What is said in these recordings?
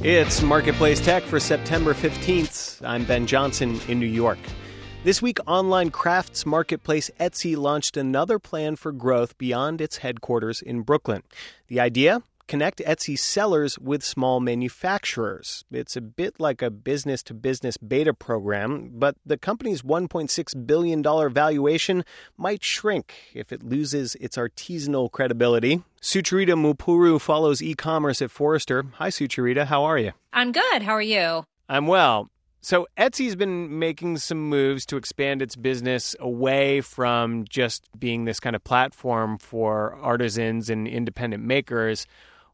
It's Marketplace Tech for September 15th. I'm Ben Johnson in New York. This week, online crafts marketplace Etsy launched another plan for growth beyond its headquarters in Brooklyn. The idea? Connect Etsy's sellers with small manufacturers. It's a bit like a business-to-business beta program, but the company's $1.6 billion valuation might shrink if it loses its artisanal credibility. Sucharita Mupuru follows e-commerce at Forrester. Hi, Sucharita. How are you? I'm good. How are you? I'm well. So Etsy's been making some moves to expand its business away from just being this kind of platform for artisans and independent makers.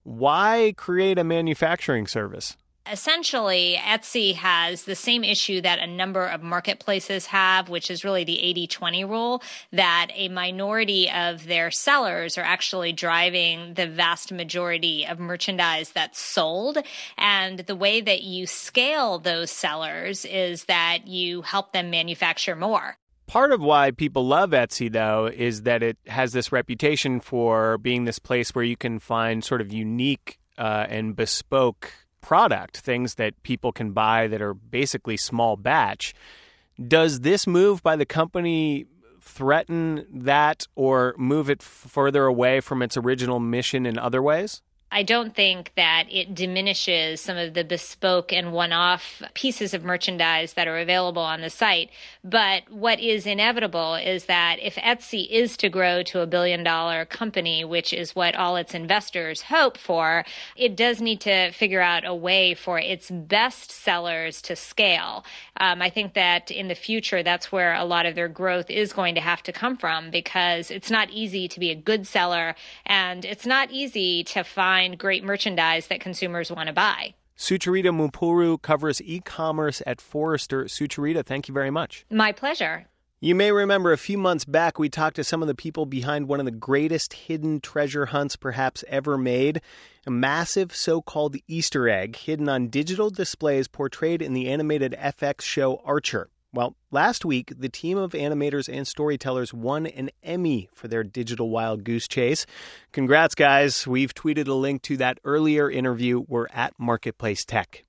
Why create a manufacturing service? Essentially, Etsy has the same issue that a number of marketplaces have, which is really the 80-20 rule, that a minority of their sellers are actually driving the vast majority of merchandise that's sold. And the way that you scale those sellers is that you help them manufacture more. Part of why people love Etsy, though, is that it has this reputation for being this place where you can find sort of unique and bespoke product, things that people can buy that are basically small batch. Does this move by the company threaten that or move it further away from its original mission in other ways? I don't think that it diminishes some of the bespoke and one-off pieces of merchandise that are available on the site. But what is inevitable is that if Etsy is to grow to $1 billion company, which is what all its investors hope for, it does need to figure out a way for its best sellers to scale. I think that in the future, that's where a lot of their growth is going to have to come from, because it's not easy to be a good seller, and it's not easy to find great merchandise that consumers want to buy. Sucharita Mupuru covers e-commerce at Forrester. Sucharita, thank you very much. My pleasure. You may remember a few months back, we talked to some of the people behind one of the greatest hidden treasure hunts perhaps ever made, a massive so-called Easter egg hidden on digital displays portrayed in the animated FX show Archer. Well, last week, the team of animators and storytellers won an Emmy for their digital wild goose chase. Congrats, guys. We've tweeted a link to that earlier interview. We're at Marketplace Tech.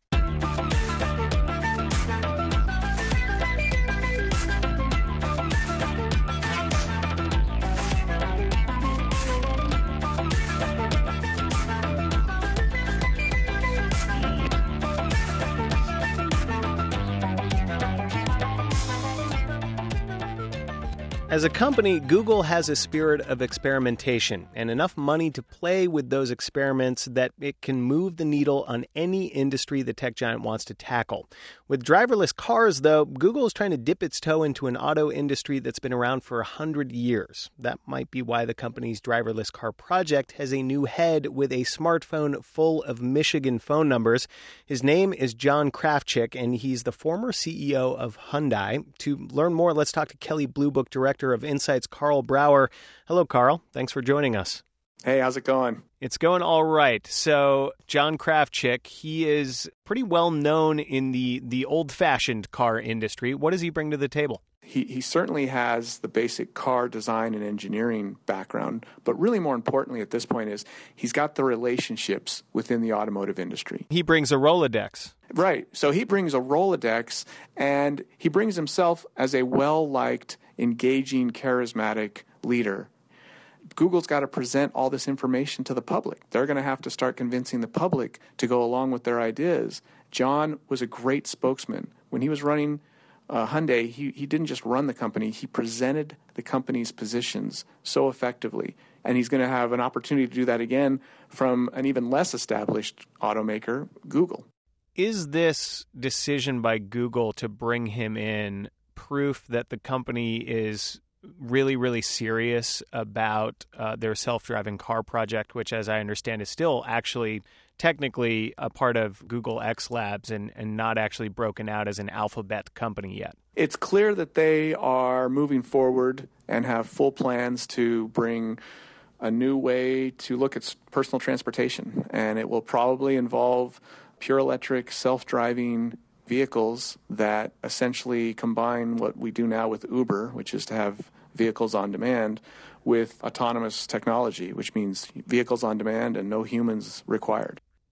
As a company, Google has a spirit of experimentation and enough money to play with those experiments that it can move the needle on any industry the tech giant wants to tackle. With driverless cars, though, Google is trying to dip its toe into an auto industry that's been around for 100 years. That might be why the company's driverless car project has a new head with a smartphone full of Michigan phone numbers. His name is Jon Kravchik, and he's the former CEO of Hyundai. To learn more, let's talk to Kelley Blue Book Director of Insight's Carl Brauer. Hello, Carl. Thanks for joining us. Hey, how's it going? It's going all right. So, Jon Kravchik, he is pretty well known in the old-fashioned car industry. What does he bring to the table? He certainly has the basic car design and engineering background, but really more importantly at this point is he's got the relationships within the automotive industry. He brings a Rolodex. Right. So he brings a Rolodex, and he brings himself as a well-liked, engaging, charismatic leader. Google's got to present all this information to the public. They're going to have to start convincing the public to go along with their ideas. Jon was a great spokesman. When he was running Hyundai, he didn't just run the company, he presented the company's positions so effectively. And he's going to have an opportunity to do that again from an even less established automaker, Google. Is this decision by Google to bring him in proof that the company is really, really serious about their self-driving car project, which, as I understand, is still actually technically a part of Google X Labs and not actually broken out as an Alphabet company yet? It's clear that they are moving forward and have full plans to bring a new way to look at personal transportation, and it will probably involve pure electric, self-driving vehicles that essentially combine what we do now with Uber, which is to have vehicles on demand, with autonomous technology, which means vehicles on demand and no humans required.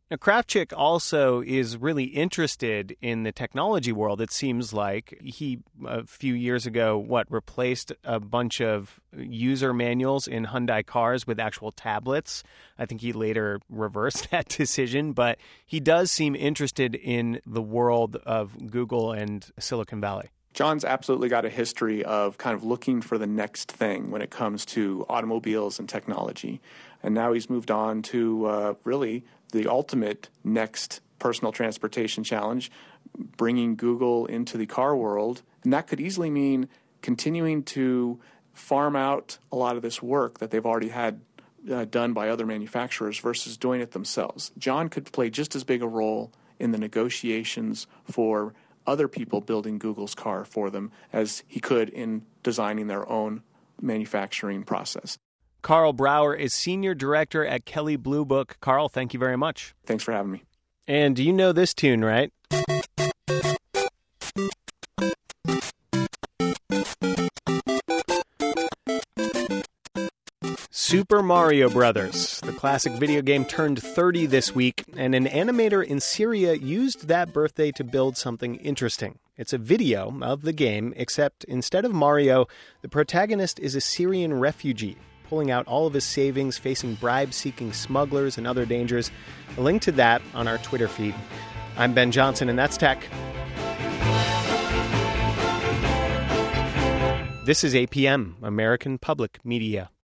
Now, Kravchuk also is really interested in the technology world. It seems like he, a few years ago, replaced a bunch of user manuals in Hyundai cars with actual tablets. I think he later reversed that decision, but he does seem interested in the world of Google and Silicon Valley. John's absolutely got a history of kind of looking for the next thing when it comes to automobiles and technology. And now he's moved on to really the ultimate next personal transportation challenge, bringing Google into the car world. And that could easily mean continuing to farm out a lot of this work that they've already had done by other manufacturers versus doing it themselves. John could play just as big a role in the negotiations for other people building Google's car for them as he could in designing their own manufacturing process. Carl Brauer is Senior Director at Kelley Blue Book. Carl, thank you very much. Thanks for having me. And do you know this tune, right? Super Mario Brothers. The classic video game turned 30 this week, and an animator in Syria used that birthday to build something interesting. It's a video of the game, except instead of Mario, the protagonist is a Syrian refugee, pulling out all of his savings, facing bribe-seeking smugglers and other dangers. A link to that on our Twitter feed. I'm Ben Johnson, and that's Tech. This is APM, American Public Media.